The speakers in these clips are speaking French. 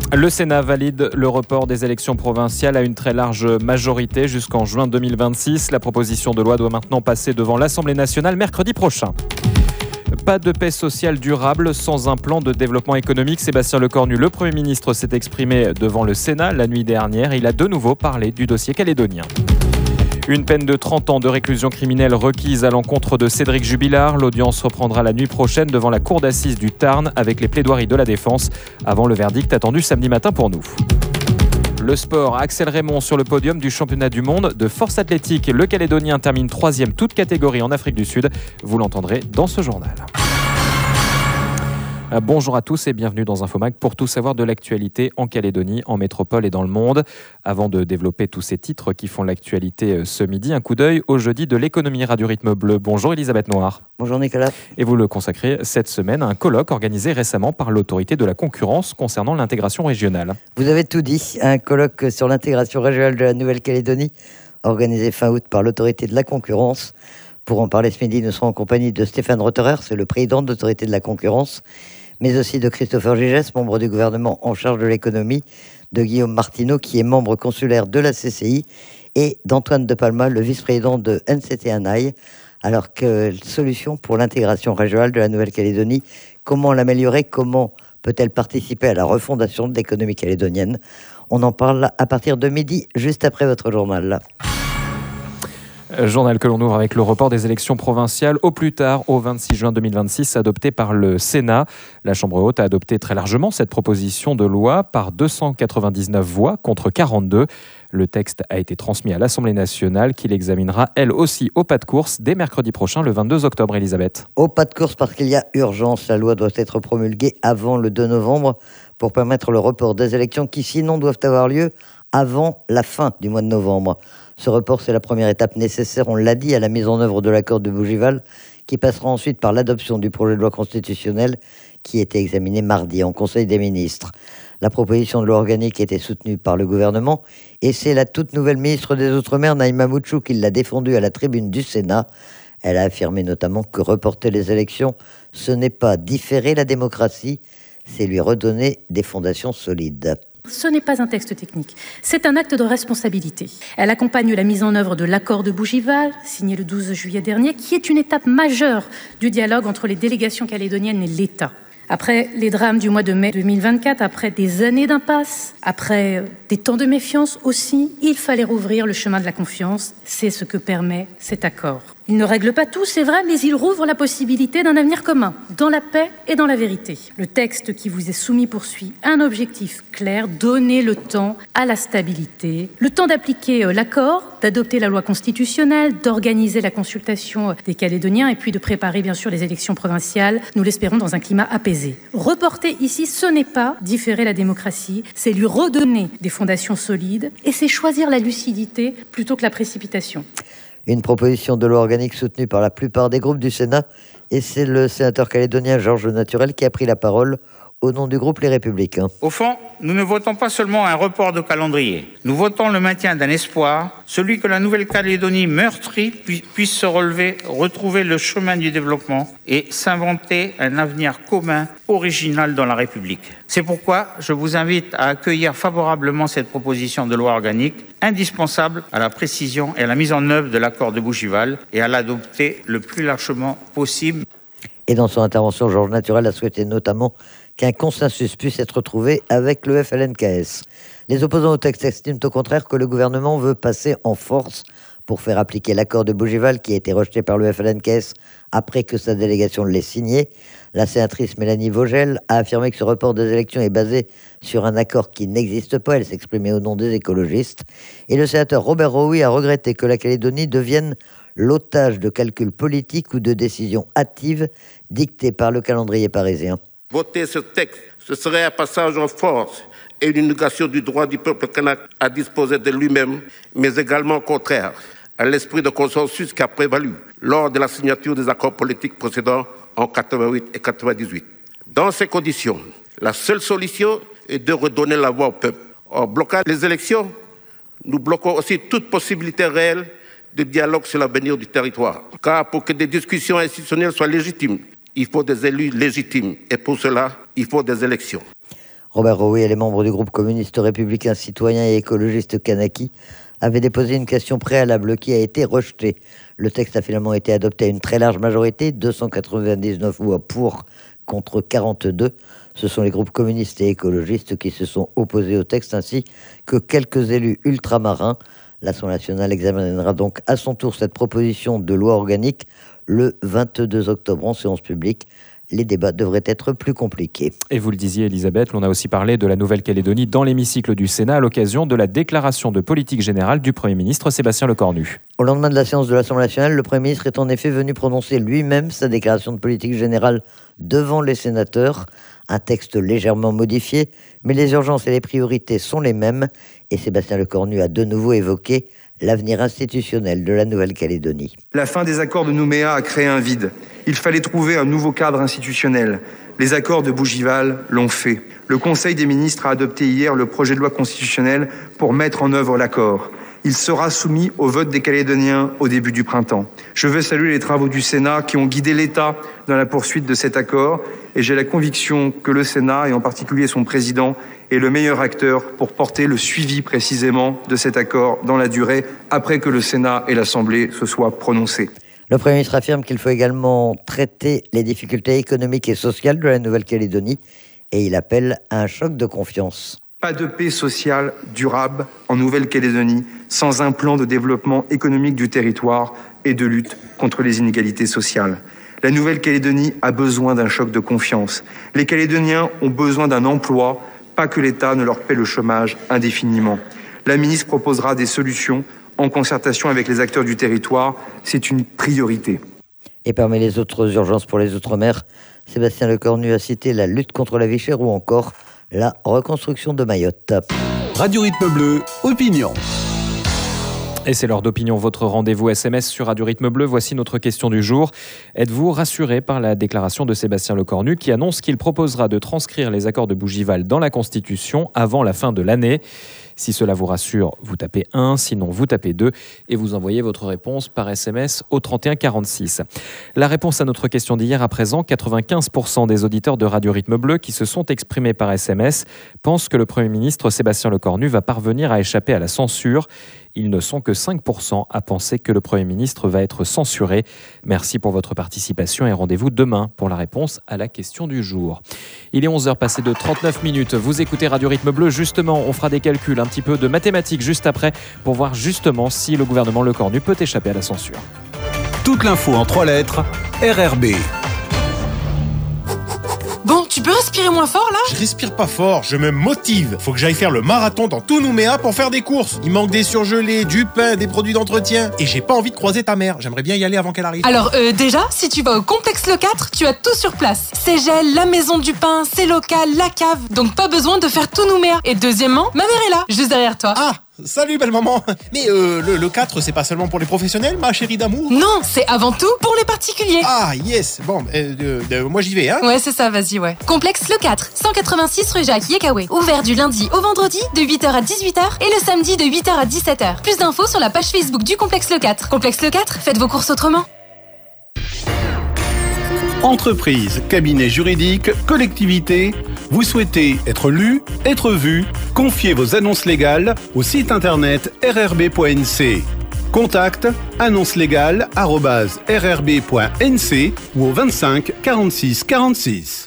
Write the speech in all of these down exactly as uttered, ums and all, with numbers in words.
Le Sénat valide le report des élections provinciales à une très large majorité jusqu'en juin deux mille vingt-six. La proposition de loi doit maintenant passer devant l'Assemblée nationale mercredi prochain. Pas de paix sociale durable sans un plan de développement économique. Sébastien Lecornu, le Premier ministre, s'est exprimé devant le Sénat la nuit dernière. Il a de nouveau parlé du dossier calédonien. Une peine de trente ans de réclusion criminelle requise à l'encontre de Cédric Jubilard. L'audience reprendra la nuit prochaine devant la cour d'assises du Tarn avec les plaidoiries de la défense avant le verdict attendu samedi matin pour nous. Le sport, Axel Raymond sur le podium du championnat du monde de force athlétique. Le Calédonien termine troisième toute catégorie en Afrique du Sud. Vous l'entendrez dans ce journal. Bonjour à tous et bienvenue dans Infomag pour tout savoir de l'actualité en Calédonie, en métropole et dans le monde. Avant de développer tous ces titres qui font l'actualité ce midi, un coup d'œil au jeudi de l'économie Radio Rythme Bleu. Bonjour Elisabeth Noir. Bonjour Nicolas. Et vous le consacrez cette semaine à un colloque organisé récemment par l'autorité de la concurrence concernant l'intégration régionale. Vous avez tout dit, un colloque sur l'intégration régionale de la Nouvelle-Calédonie organisé fin août par l'autorité de la concurrence. Pour en parler ce midi, nous serons en compagnie de Stéphane Rotterer, c'est le président de l'autorité de la concurrence, mais aussi de Christopher Gigès, membre du gouvernement en charge de l'économie, de Guillaume Martineau, qui est membre consulaire de la C C I, et d'Antoine De Palma, le vice-président de N C T A N A I. Alors, quelle solution pour l'intégration régionale de la Nouvelle-Calédonie? Comment l'améliorer? Comment peut-elle participer à la refondation de l'économie calédonienne? On en parle à partir de midi, juste après votre journal. Journal que l'on ouvre avec le report des élections provinciales au plus tard au vingt-six juin deux mille vingt-six, adopté par le Sénat. La Chambre haute a adopté très largement cette proposition de loi par deux cent quatre-vingt-dix-neuf voix contre quarante-deux. Le texte a été transmis à l'Assemblée nationale qui l'examinera elle aussi au pas de course dès mercredi prochain, le vingt-deux octobre, Elisabeth. Au pas de course parce qu'il y a urgence. La loi doit être promulguée avant le deux novembre pour permettre le report des élections qui sinon doivent avoir lieu avant la fin du mois de novembre. Ce report, c'est la première étape nécessaire, on l'a dit, à la mise en œuvre de l'accord de Bougival, qui passera ensuite par l'adoption du projet de loi constitutionnelle qui était examiné mardi en Conseil des ministres. La proposition de loi organique était soutenue par le gouvernement et c'est la toute nouvelle ministre des Outre-mer, Naïma Moutchou, qui l'a défendue à la tribune du Sénat. Elle a affirmé notamment que reporter les élections, ce n'est pas différer la démocratie, c'est lui redonner des fondations solides. Ce n'est pas un texte technique, c'est un acte de responsabilité. Elle accompagne la mise en œuvre de l'accord de Bougival, signé le douze juillet dernier, qui est une étape majeure du dialogue entre les délégations calédoniennes et l'État. Après les drames du mois de mai deux mille vingt-quatre, après des années d'impasse, après des temps de méfiance aussi, il fallait rouvrir le chemin de la confiance. C'est ce que permet cet accord. Il ne règle pas tout, c'est vrai, mais il rouvre la possibilité d'un avenir commun, dans la paix et dans la vérité. Le texte qui vous est soumis poursuit un objectif clair, donner le temps à la stabilité, le temps d'appliquer l'accord, d'adopter la loi constitutionnelle, d'organiser la consultation des Calédoniens et puis de préparer bien sûr les élections provinciales, nous l'espérons dans un climat apaisé. Reporter ici, ce n'est pas différer la démocratie, c'est lui redonner des fondations solides et c'est choisir la lucidité plutôt que la précipitation. Une proposition de loi organique soutenue par la plupart des groupes du Sénat et c'est le sénateur calédonien Georges Naturel qui a pris la parole au nom du groupe Les Républicains. Au fond, nous ne votons pas seulement un report de calendrier. Nous votons le maintien d'un espoir, celui que la Nouvelle-Calédonie meurtrie puisse se relever, retrouver le chemin du développement et s'inventer un avenir commun, original dans la République. C'est pourquoi je vous invite à accueillir favorablement cette proposition de loi organique, indispensable à la précision et à la mise en œuvre de l'accord de Bougival et à l'adopter le plus largement possible. Et dans son intervention, Georges Naturel a souhaité notamment qu'un consensus puisse être trouvé avec le F L N K S. Les opposants au texte estiment au contraire que le gouvernement veut passer en force pour faire appliquer l'accord de Bougival qui a été rejeté par le F L N K S après que sa délégation l'ait signé. La sénatrice Mélanie Vogel a affirmé que ce report des élections est basé sur un accord qui n'existe pas. Elle s'exprimait au nom des écologistes. Et le sénateur Robert Rowi a regretté que la Calédonie devienne l'otage de calculs politiques ou de décisions hâtives dictées par le calendrier parisien. Voter ce texte, ce serait un passage en force et une négation du droit du peuple kanak à disposer de lui-même, mais également contraire à l'esprit de consensus qui a prévalu lors de la signature des accords politiques précédents en quatre-vingt-huit et quatre-vingt-dix-huit. Dans ces conditions, la seule solution est de redonner la voix au peuple. En bloquant les élections, nous bloquons aussi toute possibilité réelle de dialogue sur l'avenir du territoire. Car pour que des discussions institutionnelles soient légitimes, il faut des élus légitimes. Et pour cela, il faut des élections. Robert Rowe et les membres du groupe communiste républicain citoyen et écologiste Kanaki avaient déposé une question préalable qui a été rejetée. Le texte a finalement été adopté à une très large majorité, deux cent quatre-vingt-dix-neuf voix pour contre quarante-deux. Ce sont les groupes communistes et écologistes qui se sont opposés au texte, ainsi que quelques élus ultramarins. L'Assemblée nationale examinera donc à son tour cette proposition de loi organique le vingt-deux octobre en séance publique. Les débats devraient être plus compliqués. Et vous le disiez, Elisabeth, l'on a aussi parlé de la Nouvelle-Calédonie dans l'hémicycle du Sénat à l'occasion de la déclaration de politique générale du Premier ministre Sébastien Lecornu. Au lendemain de la séance de l'Assemblée nationale, le Premier ministre est en effet venu prononcer lui-même sa déclaration de politique générale devant les sénateurs. Un texte légèrement modifié, mais les urgences et les priorités sont les mêmes. Et Sébastien Lecornu a de nouveau évoqué l'avenir institutionnel de la Nouvelle-Calédonie. La fin des accords de Nouméa a créé un vide. Il fallait trouver un nouveau cadre institutionnel. Les accords de Bougival l'ont fait. Le Conseil des ministres a adopté hier le projet de loi constitutionnelle pour mettre en œuvre l'accord. Il sera soumis au vote des Calédoniens au début du printemps. Je veux saluer les travaux du Sénat qui ont guidé l'État dans la poursuite de cet accord et j'ai la conviction que le Sénat, et en particulier son président, est le meilleur acteur pour porter le suivi précisément de cet accord dans la durée après que le Sénat et l'Assemblée se soient prononcés. Le Premier ministre affirme qu'il faut également traiter les difficultés économiques et sociales de la Nouvelle-Calédonie et il appelle à un choc de confiance. Pas de paix sociale durable en Nouvelle-Calédonie sans un plan de développement économique du territoire et de lutte contre les inégalités sociales. La Nouvelle-Calédonie a besoin d'un choc de confiance. Les Calédoniens ont besoin d'un emploi, pas que l'État ne leur paie le chômage indéfiniment. La ministre proposera des solutions en concertation avec les acteurs du territoire. C'est une priorité. Et parmi les autres urgences pour les Outre-mer, Sébastien Lecornu a cité la lutte contre la vie chère ou encore la reconstruction de Mayotte. Radio Rythme Bleu, opinion. Et c'est l'heure d'opinion, votre rendez-vous S M S sur Radio Rythme Bleu. Voici notre question du jour. Êtes-vous rassuré par la déclaration de Sébastien Lecornu qui annonce qu'il proposera de transcrire les accords de Bougival dans la Constitution avant la fin de l'année ? Si cela vous rassure, vous tapez un, sinon vous tapez deux et vous envoyez votre réponse par S M S au trente et un quarante-six. La réponse à notre question d'hier à présent, quatre-vingt-quinze pour cent des auditeurs de Radio Rythme Bleu qui se sont exprimés par S M S pensent que le Premier ministre Sébastien Lecornu va parvenir à échapper à la censure. Ils ne sont que cinq pour cent à penser que le Premier ministre va être censuré. Merci pour votre participation et rendez-vous demain pour la réponse à la question du jour. Il est onze heures passées de trente-neuf minutes. Vous écoutez Radio Rythme Bleu. Justement, on fera des calculs, un petit peu de mathématiques juste après pour voir justement si le gouvernement Lecornu peut échapper à la censure. Toute l'info en trois lettres, R R B. Bon, tu peux respirer moins fort là ? Je respire pas fort, je me motive. Faut que j'aille faire le marathon dans tout Nouméa pour faire des courses. Il manque des surgelés, du pain, des produits d'entretien. Et j'ai pas envie de croiser ta mère. J'aimerais bien y aller avant qu'elle arrive. Alors euh, déjà, si tu vas au complexe Le quatre, tu as tout sur place. Ségel, la maison du pain, c'est local, la cave. Donc pas besoin de faire tout Nouméa. Et deuxièmement, ma mère est là, juste derrière toi. Ah, salut belle maman. Mais euh, le, le quatre, c'est pas seulement pour les professionnels, ma chérie d'amour ? Non, c'est avant tout pour les particuliers. Ah yes, bon, euh, euh, euh, moi j'y vais, hein. Ouais, c'est ça, vas-y, ouais. Complexe Le quatre, cent quatre-vingt-six rue Jacques Yekawé. Ouvert du lundi au vendredi de huit heures à dix-huit heures et le samedi de huit heures à dix-sept heures. Plus d'infos sur la page Facebook du Complexe Le quatre. Complexe Le quatre, faites vos courses autrement. Entreprise, cabinet juridique, collectivité, vous souhaitez être lu, être vu, confiez vos annonces légales au site internet r r b point n c. Contact annonce légale arobase r r b point n c ou au vingt-cinq quarante-six quarante-six.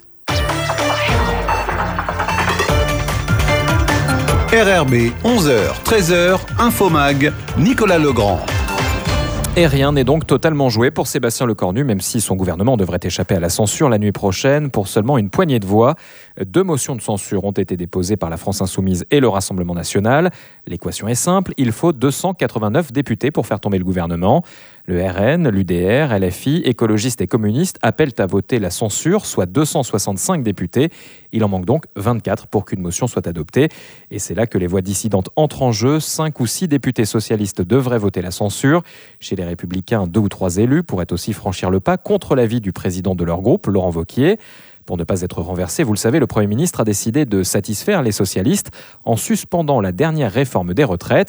R R B, onze heures, treize heures, Infomag, Nicolas Legrand. Et rien n'est donc totalement joué pour Sébastien Lecornu, même si son gouvernement devrait échapper à la censure la nuit prochaine pour seulement une poignée de voix. Deux motions de censure ont été déposées par la France Insoumise et le Rassemblement National. L'équation est simple, il faut deux cent quatre-vingt-neuf députés pour faire tomber le gouvernement. Le R N, l'U D R, L F I, écologistes et communistes appellent à voter la censure, soit deux cent soixante-cinq députés. Il en manque donc vingt-quatre pour qu'une motion soit adoptée. Et c'est là que les voix dissidentes entrent en jeu. Cinq ou six députés socialistes devraient voter la censure. Chez les Républicains, deux ou trois élus pourraient aussi franchir le pas contre l'avis du président de leur groupe, Laurent Wauquiez. Pour ne pas être renversé, vous le savez, le Premier ministre a décidé de satisfaire les socialistes en suspendant la dernière réforme des retraites.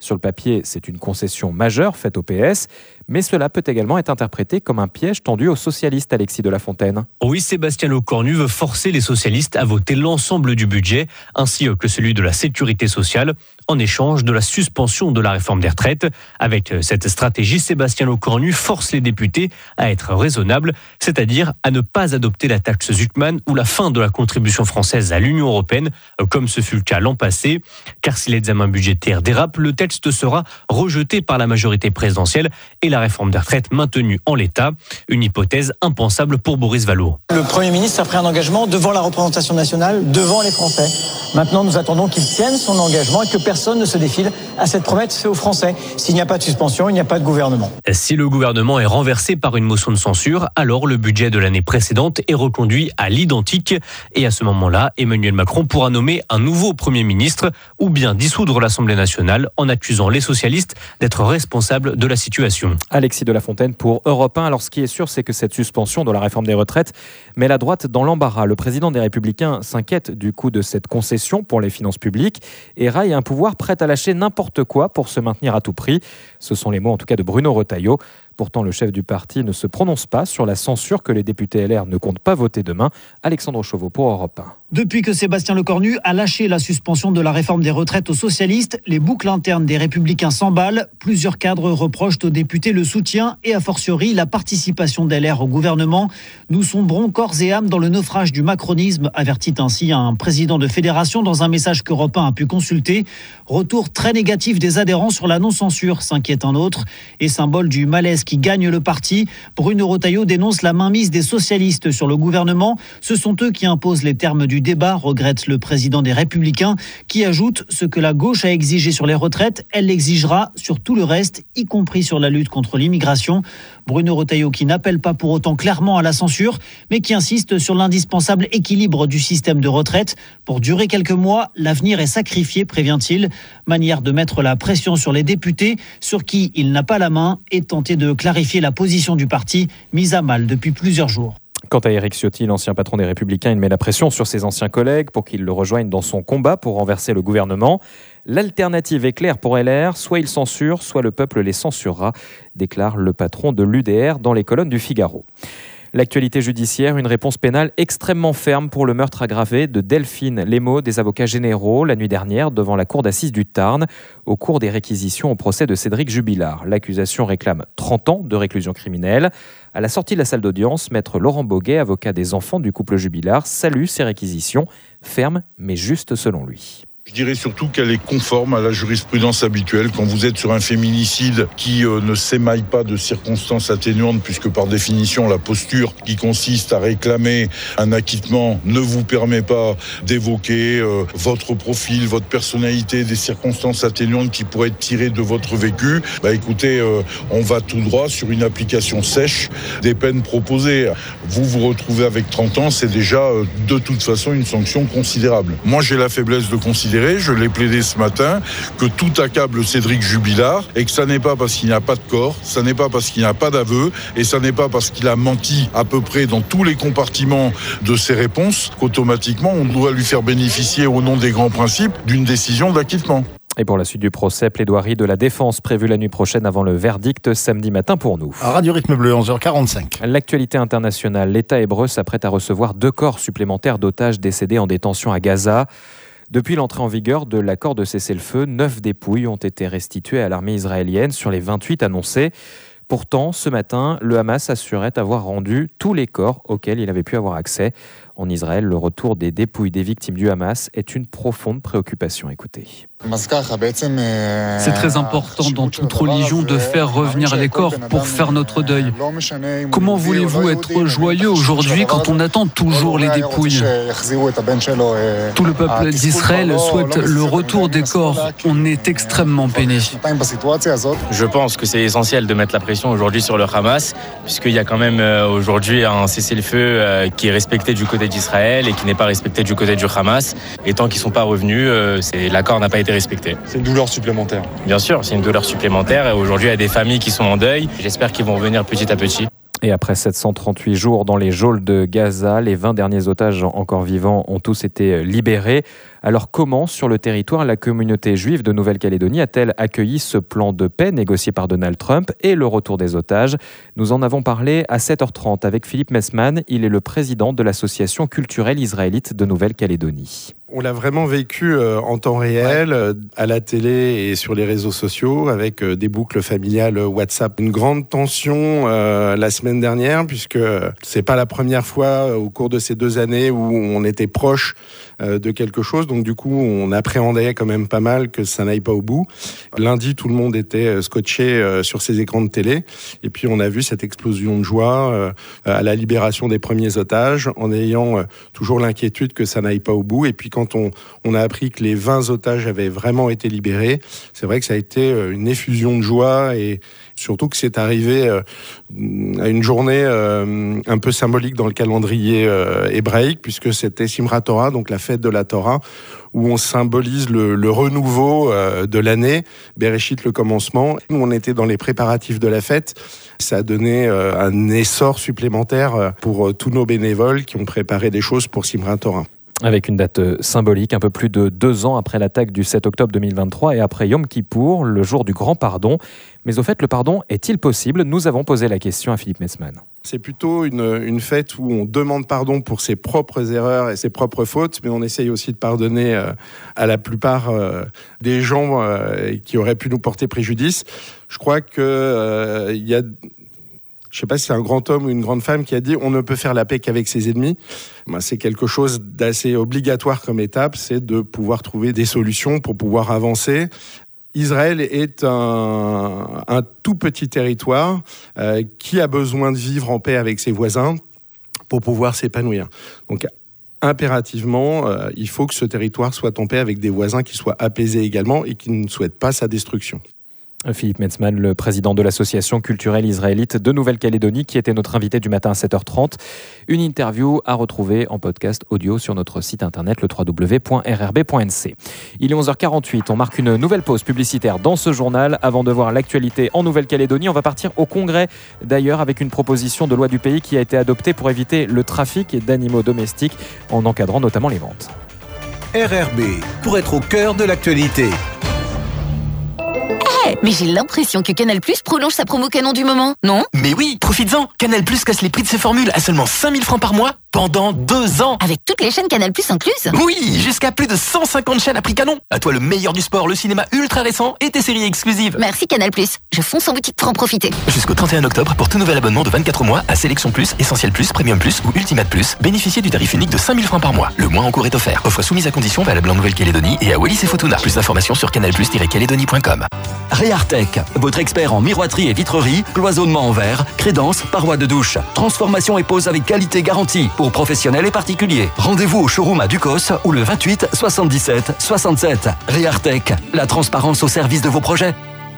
Sur le papier, c'est une concession majeure faite au P S, mais cela peut également être interprété comme un piège tendu aux socialistes, Alexis de la Fontaine. Oui, Sébastien Lecornu veut forcer les socialistes à voter l'ensemble du budget, ainsi que celui de la sécurité sociale, en échange de la suspension de la réforme des retraites. Avec cette stratégie, Sébastien Lecornu force les députés à être raisonnables, c'est-à-dire à ne pas adopter la taxe Zuckman ou la fin de la contribution française à l'Union européenne, comme ce fut le cas l'an passé. Car si l'examen budgétaire dérape, le texte sera rejeté par la majorité présidentielle et la réforme des retraites maintenue en l'état. Une hypothèse impensable pour Boris Vallaud. Le Premier ministre a pris un engagement devant la représentation nationale, devant les Français. Maintenant, nous attendons qu'il tienne son engagement et que personne ne se défile à cette promesse faite aux Français. S'il n'y a pas de suspension, il n'y a pas de gouvernement. Si le gouvernement est renversé par une motion de censure, alors le budget de l'année précédente est reconduit à l'identique. Et à ce moment-là, Emmanuel Macron pourra nommer un nouveau Premier ministre ou bien dissoudre l'Assemblée nationale en accusant les socialistes d'être responsables de la situation. Alexis de la Fontaine pour Europe un. Alors ce qui est sûr, c'est que cette suspension de la réforme des retraites met la droite dans l'embarras. Le président des Républicains s'inquiète du coût de cette concession pour les finances publiques et raille un pouvoir prêt à lâcher n'importe quoi pour se maintenir à tout prix. Ce sont les mots en tout cas de Bruno Retailleau. Pourtant, le chef du parti ne se prononce pas sur la censure que les députés L R ne comptent pas voter demain. Alexandre Chauveau pour Europe un. Depuis que Sébastien Lecornu a lâché la suspension de la réforme des retraites aux socialistes, les boucles internes des Républicains s'emballent. Plusieurs cadres reprochent aux députés le soutien et a fortiori la participation d'L R au gouvernement. Nous sombrons corps et âme dans le naufrage du macronisme, avertit ainsi un président de fédération dans un message qu'Europe un a pu consulter. Retour très négatif des adhérents sur la non-censure, s'inquiète un autre. Et symbole du malaise qui gagne le parti, Bruno Retailleau dénonce la mainmise des socialistes sur le gouvernement. Ce sont eux qui imposent les termes du débat, regrette le président des Républicains, qui ajoute ce que la gauche a exigé sur les retraites, elle l'exigera sur tout le reste, y compris sur la lutte contre l'immigration. Bruno Retailleau qui n'appelle pas pour autant clairement à la censure, mais qui insiste sur l'indispensable équilibre du système de retraite. Pour durer quelques mois, l'avenir est sacrifié, prévient-il. Manière de mettre la pression sur les députés, sur qui il n'a pas la main, et tenter de clarifier la position du parti, mise à mal depuis plusieurs jours. Quant à Éric Ciotti, l'ancien patron des Républicains, il met la pression sur ses anciens collègues pour qu'ils le rejoignent dans son combat pour renverser le gouvernement. L'alternative est claire pour L R, soit ils censurent, soit le peuple les censurera, déclare le patron de l'U D R dans les colonnes du Figaro. L'actualité judiciaire, une réponse pénale extrêmement ferme pour le meurtre aggravé de Delphine. Les mots des avocats généraux la nuit dernière devant la cour d'assises du Tarn au cours des réquisitions au procès de Cédric Jubilard. L'accusation réclame trente ans de réclusion criminelle. À la sortie de la salle d'audience, maître Laurent Boguet, avocat des enfants du couple Jubilard, salue ces réquisitions, fermes mais justes selon lui. Je dirais surtout qu'elle est conforme à la jurisprudence habituelle. Quand vous êtes sur un féminicide qui euh, ne s'émaille pas de circonstances atténuantes, puisque par définition la posture qui consiste à réclamer un acquittement ne vous permet pas d'évoquer euh, votre profil, votre personnalité, des circonstances atténuantes qui pourraient être tirées de votre vécu, bah écoutez, euh, on va tout droit sur une application sèche des peines proposées. Vous vous retrouvez avec trente ans, c'est déjà euh, de toute façon une sanction considérable. Moi j'ai la faiblesse de considérer, je l'ai plaidé ce matin, que tout accable Cédric Jubilard et que ça n'est pas parce qu'il n'y a pas de corps, ça n'est pas parce qu'il n'y a pas d'aveu et ça n'est pas parce qu'il a menti à peu près dans tous les compartiments de ses réponses qu'automatiquement on doit lui faire bénéficier au nom des grands principes d'une décision d'acquittement. Et pour la suite du procès, plaidoirie de la défense prévue la nuit prochaine avant le verdict samedi matin pour nous. Radio Rythme Bleu, onze heures quarante-cinq. L'actualité internationale, l'État hébreu s'apprête à recevoir deux corps supplémentaires d'otages décédés en détention à Gaza. Depuis l'entrée en vigueur de l'accord de cessez-le-feu, neuf dépouilles ont été restituées à l'armée israélienne sur les vingt-huit annoncées. Pourtant, ce matin, le Hamas assurait avoir rendu tous les corps auxquels il avait pu avoir accès. En Israël, le retour des dépouilles des victimes du Hamas est une profonde préoccupation. Écoutez. C'est très important dans toute religion de faire revenir les corps pour faire notre deuil. Comment voulez-vous être joyeux aujourd'hui quand on attend toujours les dépouilles ? Tout le peuple d'Israël souhaite le retour des corps. On est extrêmement peiné. Je pense que c'est essentiel de mettre la pression aujourd'hui sur le Hamas, puisqu'il y a quand même aujourd'hui un cessez-le-feu qui est respecté du côté d'Israël et qui n'est pas respecté du côté du Hamas. Et tant qu'ils ne sont pas revenus, c'est, l'accord n'a pas été respecté. C'est une douleur supplémentaire. Bien sûr, c'est une douleur supplémentaire. Et aujourd'hui, il y a des familles qui sont en deuil. J'espère qu'ils vont revenir petit à petit. Et après sept cent trente-huit jours dans les geôles de Gaza, les vingt derniers otages encore vivants ont tous été libérés. Alors comment, sur le territoire, la communauté juive de Nouvelle-Calédonie a-t-elle accueilli ce plan de paix négocié par Donald Trump et le retour des otages ? Nous en avons parlé à sept heures trente avec Philippe Messman. Il est le président de l'Association culturelle israélite de Nouvelle-Calédonie. On l'a vraiment vécu euh, en temps réel, euh, à la télé et sur les réseaux sociaux, avec euh, des boucles familiales WhatsApp. Une grande tension euh, la semaine dernière, puisque c'est pas la première fois euh, au cours de ces deux années où on était proche euh, de quelque chose. Donc du coup, on appréhendait quand même pas mal que ça n'aille pas au bout. Lundi, tout le monde était scotché euh, sur ses écrans de télé. Et puis on a vu cette explosion de joie euh, à la libération des premiers otages, en ayant euh, toujours l'inquiétude que ça n'aille pas au bout. Et puis quand Quand on, on a appris que les vingt otages avaient vraiment été libérés, c'est vrai que ça a été une effusion de joie et surtout que c'est arrivé à une journée un peu symbolique dans le calendrier hébraïque, puisque c'était Simchat Torah, donc la fête de la Torah, où on symbolise le, le renouveau de l'année, Bereshit, le commencement. Nous, on était dans les préparatifs de la fête. Ça a donné un essor supplémentaire pour tous nos bénévoles qui ont préparé des choses pour Simchat Torah. Avec une date symbolique, un peu plus de deux ans après l'attaque du sept octobre deux mille vingt-trois et après Yom Kippour, le jour du grand pardon. Mais au fait, le pardon est-il possible ? Nous avons posé la question à Philippe Messman. C'est plutôt une, une fête où on demande pardon pour ses propres erreurs et ses propres fautes, mais on essaye aussi de pardonner euh, à la plupart euh, des gens euh, qui auraient pu nous porter préjudice. Je crois qu'il euh, y a... Je ne sais pas si c'est un grand homme ou une grande femme qui a dit « on ne peut faire la paix qu'avec ses ennemis ». Ben, c'est quelque chose d'assez obligatoire comme étape, c'est de pouvoir trouver des solutions pour pouvoir avancer. Israël est un, un tout petit territoire euh, qui a besoin de vivre en paix avec ses voisins pour pouvoir s'épanouir. Donc, impérativement, euh, il faut que ce territoire soit en paix avec des voisins qui soient apaisés également et qui ne souhaitent pas sa destruction. Philippe Messman, le président de l'Association culturelle israélite de Nouvelle-Calédonie, qui était notre invité du matin à sept heures trente. Une interview à retrouver en podcast audio sur notre site internet, le w w w point r r b point n c. Il est onze heures quarante-huit, on marque une nouvelle pause publicitaire dans ce journal. Avant de voir l'actualité en Nouvelle-Calédonie, on va partir au Congrès, d'ailleurs, avec une proposition de loi du pays qui a été adoptée pour éviter le trafic d'animaux domestiques, en encadrant notamment les ventes. R R B, pour être au cœur de l'actualité. Hey, mais j'ai l'impression que Canal+ prolonge sa promo canon du moment, non ? Mais oui, profites-en. Canal+ casse les prix de ses formules à seulement cinq mille francs par mois pendant deux ans. Avec toutes les chaînes Canal+ incluses ? Oui, jusqu'à plus de cent cinquante chaînes à prix canon. À toi le meilleur du sport, le cinéma ultra récent et tes séries exclusives. Merci Canal+. Je fonce en boutique pour en profiter. Jusqu'au trente et un octobre, pour tout nouvel abonnement de vingt-quatre mois à Sélection Plus, Essentiel Plus, Premium Plus ou Ultimate Plus, bénéficiez du tarif unique de cinq mille francs par mois. Le mois en cours est offert. Offre soumise à conditions valable en Nouvelle-Calédonie et à Wallis et Futuna. Plus d'informations sur canal plus tiret calédonie point com. Réartec, votre expert en miroiterie et vitrerie, cloisonnement en verre, crédence, parois de douche, transformation et pose avec qualité garantie pour professionnels et particuliers. Rendez-vous au showroom à Ducos ou le vingt-huit soixante-dix-sept soixante-sept. Réartec, la transparence au service de vos projets.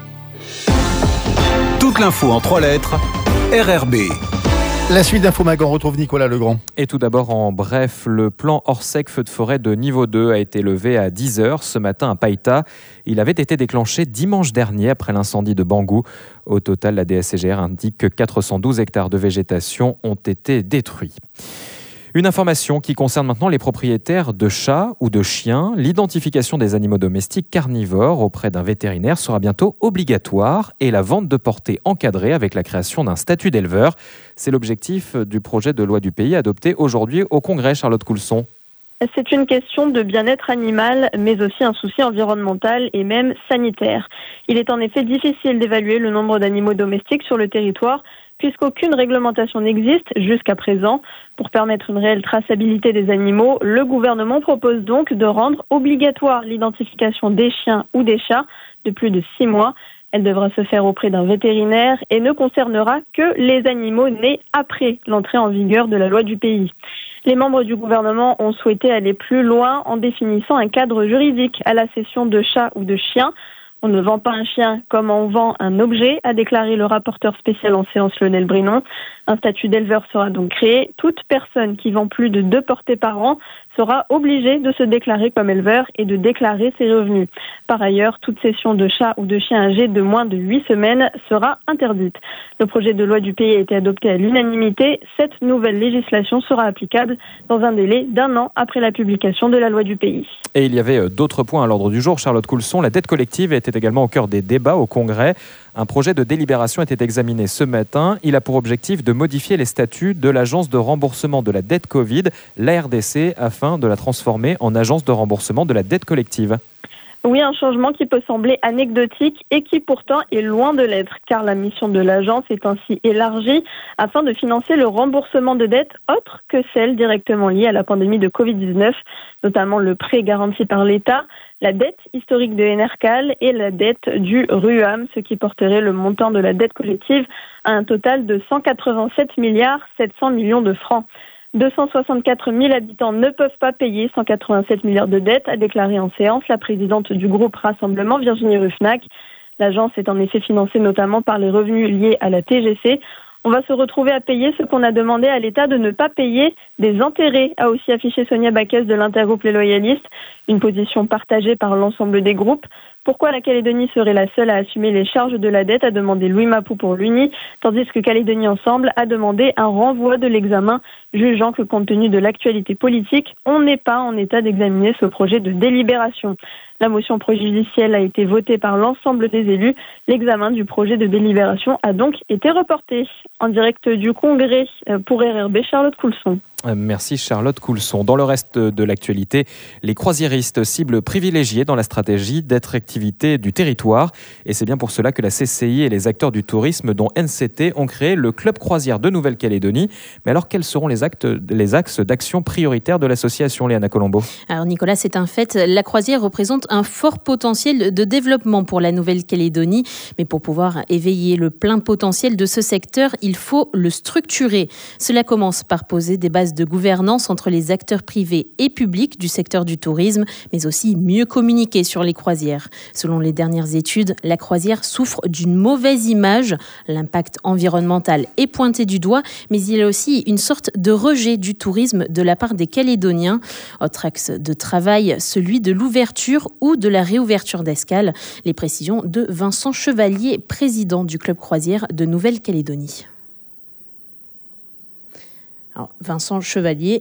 Toute l'info en trois lettres, R R B. La suite d'Infomag, on retrouve Nicolas Legrand. Et tout d'abord, en bref, le plan Orsec feu de forêt de niveau deux a été levé à dix heures ce matin à Païta. Il avait été déclenché dimanche dernier après l'incendie de Bangou. Au total, la D S C G R indique que quatre cent douze hectares de végétation ont été détruits. Une information qui concerne maintenant les propriétaires de chats ou de chiens. L'identification des animaux domestiques carnivores auprès d'un vétérinaire sera bientôt obligatoire et la vente de portée encadrée avec la création d'un statut d'éleveur. C'est l'objectif du projet de loi du pays adopté aujourd'hui au Congrès. Charlotte Coulson. C'est une question de bien-être animal, mais aussi un souci environnemental et même sanitaire. Il est en effet difficile d'évaluer le nombre d'animaux domestiques sur le territoire, puisqu'aucune réglementation n'existe jusqu'à présent. Pour permettre une réelle traçabilité des animaux, le gouvernement propose donc de rendre obligatoire l'identification des chiens ou des chats de plus de six mois. Elle devra se faire auprès d'un vétérinaire et ne concernera que les animaux nés après l'entrée en vigueur de la loi du pays. Les membres du gouvernement ont souhaité aller plus loin en définissant un cadre juridique à la cession de chats ou de chiens. On ne vend pas un chien comme on vend un objet, a déclaré le rapporteur spécial en séance Lionel Brinon. Un statut d'éleveur sera donc créé. Toute personne qui vend plus de deux portées par an sera obligé de se déclarer comme éleveur et de déclarer ses revenus. Par ailleurs, toute cession de chat ou de chien âgé de moins de huit semaines sera interdite. Le projet de loi du pays a été adopté à l'unanimité. Cette nouvelle législation sera applicable dans un délai d'un an après la publication de la loi du pays. Et il y avait d'autres points à l'ordre du jour. Charlotte Coulson, la dette collective était également au cœur des débats au Congrès. Un projet de délibération était examiné ce matin. Il a pour objectif de modifier les statuts de l'Agence de remboursement de la dette Covid, l'A R D C, afin de la transformer en Agence de remboursement de la dette collective. Oui, un changement qui peut sembler anecdotique et qui pourtant est loin de l'être, car la mission de l'agence est ainsi élargie afin de financer le remboursement de dettes autres que celles directement liées à la pandémie de covid dix-neuf, notamment le prêt garanti par l'État, la dette historique de Enercal et la dette du RUAM, ce qui porterait le montant de la dette collective à un total de cent quatre-vingt-sept milliards sept cents millions de francs. deux cent soixante-quatre mille habitants ne peuvent pas payer cent quatre-vingt-sept milliards de dettes, a déclaré en séance la présidente du groupe Rassemblement, Virginie Ruffnac. L'agence est en effet financée notamment par les revenus liés à la T G C. On va se retrouver à payer ce qu'on a demandé à l'État de ne pas payer, des intérêts, a aussi affiché Sonia Baquès de l'intergroupe Les Loyalistes, une position partagée par l'ensemble des groupes. Pourquoi la Calédonie serait la seule à assumer les charges de la dette, a demandé Louis Mapou pour l'Uni, tandis que Calédonie Ensemble a demandé un renvoi de l'examen, jugeant que compte tenu de l'actualité politique, on n'est pas en état d'examiner ce projet de délibération. La motion préjudicielle a été votée par l'ensemble des élus. L'examen du projet de délibération a donc été reporté. En direct du Congrès pour R R B, Charlotte Coulson. Merci Charlotte Coulson. Dans le reste de l'actualité, les croisiéristes cibles privilégiées dans la stratégie d'attractivité du territoire. Et c'est bien pour cela que la C C I et les acteurs du tourisme, dont N C T, ont créé le Club Croisière de Nouvelle-Calédonie. Mais alors, quels seront les, actes, les axes d'action prioritaires de l'association, Léana Colombo ? Alors Nicolas, c'est un fait. La croisière représente un fort potentiel de développement pour la Nouvelle-Calédonie. Mais pour pouvoir éveiller le plein potentiel de ce secteur, il faut le structurer. Cela commence par poser des bases de gouvernance entre les acteurs privés et publics du secteur du tourisme, mais aussi mieux communiquer sur les croisières. Selon les dernières études, la croisière souffre d'une mauvaise image. L'impact environnemental est pointé du doigt, mais il y a aussi une sorte de rejet du tourisme de la part des Calédoniens. Autre axe de travail, celui de l'ouverture ou de la réouverture d'escales. Les précisions de Vincent Chevalier, président du Club Croisière de Nouvelle-Calédonie. Alors, Vincent Chevalier.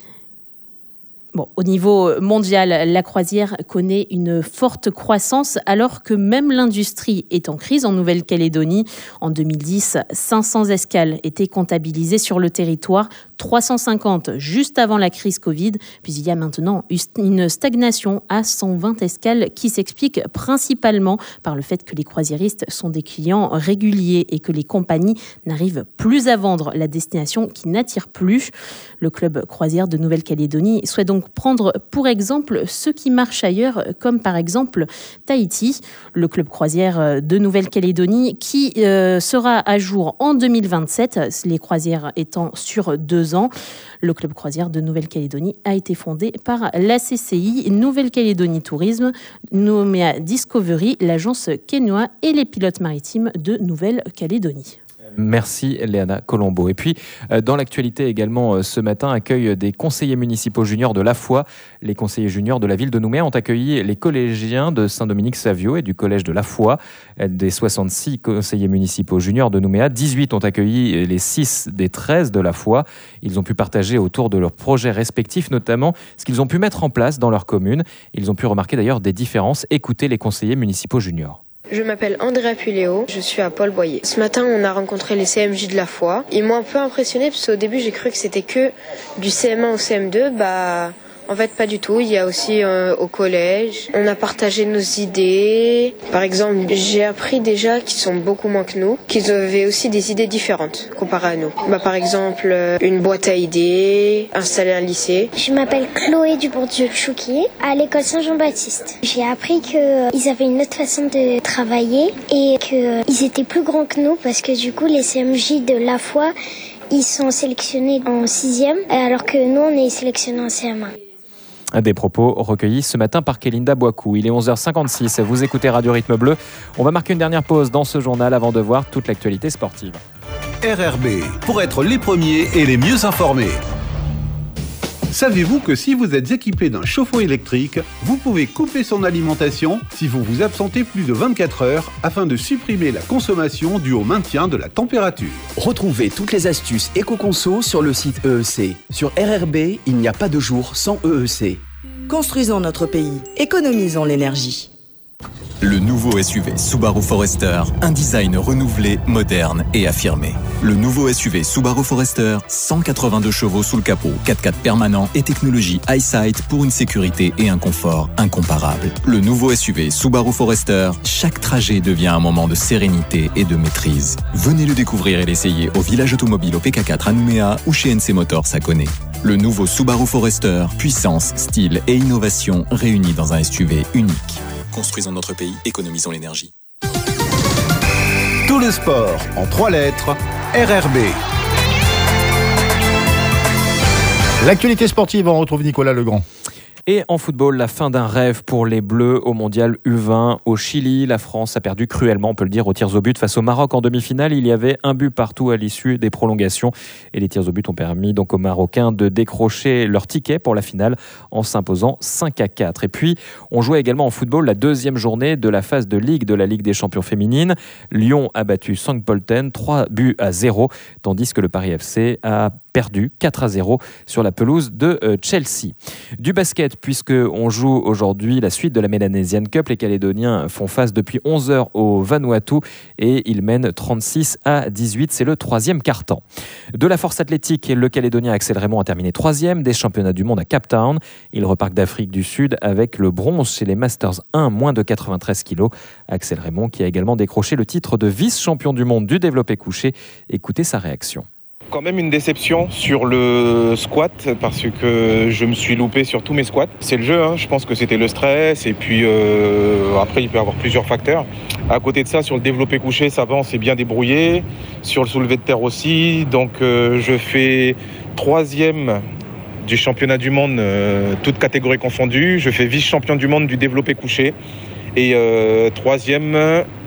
Bon, au niveau mondial, la croisière connaît une forte croissance alors que même l'industrie est en crise en Nouvelle-Calédonie. En deux mille dix, cinq cents escales étaient comptabilisées sur le territoire, trois cent cinquante juste avant la crise Covid. Puis il y a maintenant une stagnation à cent vingt escales qui s'explique principalement par le fait que les croisiéristes sont des clients réguliers et que les compagnies n'arrivent plus à vendre la destination qui n'attire plus. Le club croisière de Nouvelle-Calédonie souhaite donc prendre pour exemple ce qui marche ailleurs, comme par exemple Tahiti, le club croisière de Nouvelle-Calédonie qui euh, sera à jour en deux mille vingt-sept, les croisières étant sur deux ans. Le club croisière de Nouvelle-Calédonie a été fondé par la C C I, Nouvelle-Calédonie Tourisme, Nouméa Discovery, l'agence Quenoa et les pilotes maritimes de Nouvelle-Calédonie. Merci Léana Colombo. Et puis, dans l'actualité également, ce matin, accueil des conseillers municipaux juniors de La Foi. Les conseillers juniors de la ville de Nouméa ont accueilli les collégiens de Saint-Dominique-Savio et du collège de La Foi. Des soixante-six conseillers municipaux juniors de Nouméa, dix-huit ont accueilli les six des treize de La Foi. Ils ont pu partager autour de leurs projets respectifs, notamment ce qu'ils ont pu mettre en place dans leur commune. Ils ont pu remarquer d'ailleurs des différences. Écoutez les conseillers municipaux juniors. Je m'appelle Andrea Puléo, je suis à Paul Boyer. Ce matin, on a rencontré les C M J de La Foi. Ils m'ont un peu impressionné parce qu'au début, j'ai cru que c'était que du C M un au C M deux. Bah, en fait, pas du tout. Il y a aussi euh, au collège. On a partagé nos idées. Par exemple, j'ai appris déjà qu'ils sont beaucoup moins que nous, qu'ils avaient aussi des idées différentes comparées à nous. Bah, par exemple, euh, une boîte à idées, installer un lycée. Je m'appelle Chloé Dubourdieu-Chouki, à l'école Saint-Jean-Baptiste. J'ai appris qu'ils euh, avaient une autre façon de travailler et qu'ils euh, étaient plus grands que nous parce que du coup, les C M J de La Foi, ils sont sélectionnés en sixième alors que nous, on est sélectionnés en C M un. Des propos recueillis ce matin par Kélinda Boakou. Il est onze heures cinquante-six, vous écoutez Radio Rythme Bleu. On va marquer une dernière pause dans ce journal avant de voir toute l'actualité sportive. R R B, pour être les premiers et les mieux informés. Savez-vous que si vous êtes équipé d'un chauffe-eau électrique, vous pouvez couper son alimentation si vous vous absentez plus de vingt-quatre heures afin de supprimer la consommation due au maintien de la température. Retrouvez toutes les astuces éco-conso sur le site E E C. Sur R R B, il n'y a pas de jour sans E E C. Construisons notre pays, économisons l'énergie. Le nouveau S U V Subaru Forester, un design renouvelé, moderne et affirmé. Le nouveau S U V Subaru Forester, cent quatre-vingt-deux chevaux sous le capot, quatre-quatre permanent et technologie EyeSight pour une sécurité et un confort incomparables. Le nouveau S U V Subaru Forester, chaque trajet devient un moment de sérénité et de maîtrise. Venez le découvrir et l'essayer au village automobile au P K quatre à Nouméa ou chez N C Motors à Koné. Le nouveau Subaru Forester, puissance, style et innovation réunis dans un S U V unique. Construisons notre pays, économisons l'énergie. Tout le sport en trois lettres, R R B. L'actualité sportive, on retrouve Nicolas Legrand. Et en football, la fin d'un rêve pour les Bleus au mondial U vingt au Chili. La France a perdu cruellement, on peut le dire, aux tirs au but face au Maroc en demi-finale. Il y avait un but partout à l'issue des prolongations. Et les tirs au but ont permis donc aux Marocains de décrocher leur ticket pour la finale en s'imposant cinq à quatre. Et puis, on jouait également en football la deuxième journée de la phase de Ligue de la Ligue des champions féminines. Lyon a battu Sankt Pölten trois buts à zéro, tandis que le Paris F C a perdu quatre à zéro sur la pelouse de Chelsea. Du basket, puisqu'on joue aujourd'hui la suite de la Melanesian Cup. Les Calédoniens font face depuis onze heures au Vanuatu et ils mènent trente-six à dix-huit. C'est le troisième quart-temps. De la force athlétique, le Calédonien Axel Raymond a terminé troisième des championnats du monde à Cape Town. Il repart d'Afrique du Sud avec le bronze chez les Masters un, moins de quatre-vingt-treize kilos. Axel Raymond qui a également décroché le titre de vice-champion du monde du développé couché. Écoutez sa réaction. Quand même une déception sur le squat parce que je me suis loupé sur tous mes squats. C'est le jeu, hein. Je pense que c'était le stress et puis euh, après il peut y avoir plusieurs facteurs. À côté de ça, sur le développé couché, ça va, on s'est bien débrouillé. Sur le soulevé de terre aussi, donc euh, je fais troisième du championnat du monde, euh, toutes catégories confondues. Je fais vice-champion du monde du développé couché et euh, troisième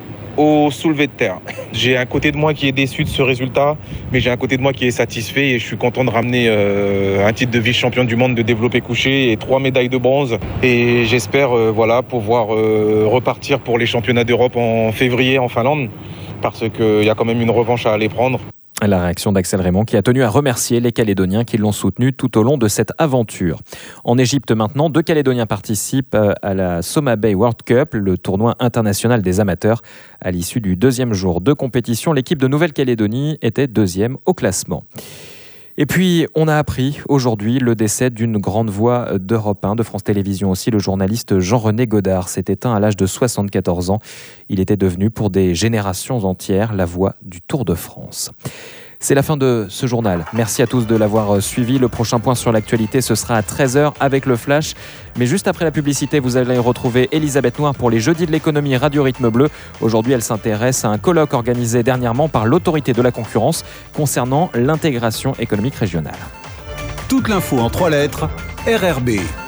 au soulevé de terre. J'ai un côté de moi qui est déçu de ce résultat, mais j'ai un côté de moi qui est satisfait et je suis content de ramener euh, un titre de vice-champion du monde de développé couché et trois médailles de bronze. Et j'espère euh, voilà, pouvoir euh, repartir pour les championnats d'Europe en février en Finlande, parce qu'il y a quand même une revanche à aller prendre. La réaction d'Axel Raymond qui a tenu à remercier les Calédoniens qui l'ont soutenu tout au long de cette aventure. En Égypte maintenant, deux Calédoniens participent à la Soma Bay World Cup, le tournoi international des amateurs. À l'issue du deuxième jour de compétition, l'équipe de Nouvelle-Calédonie était deuxième au classement. Et puis, on a appris aujourd'hui le décès d'une grande voix d'Europe un, de France Télévisions aussi, le journaliste Jean-René Godard s'est éteint à l'âge de soixante-quatorze ans. Il était devenu pour des générations entières la voix du Tour de France. C'est la fin de ce journal. Merci à tous de l'avoir suivi. Le prochain point sur l'actualité, ce sera à treize heures avec le Flash. Mais juste après la publicité, vous allez retrouver Elisabeth Noir pour les Jeudis de l'économie Radio Rythme Bleu. Aujourd'hui, elle s'intéresse à un colloque organisé dernièrement par l'autorité de la concurrence concernant l'intégration économique régionale. Toute l'info en trois lettres, R R B.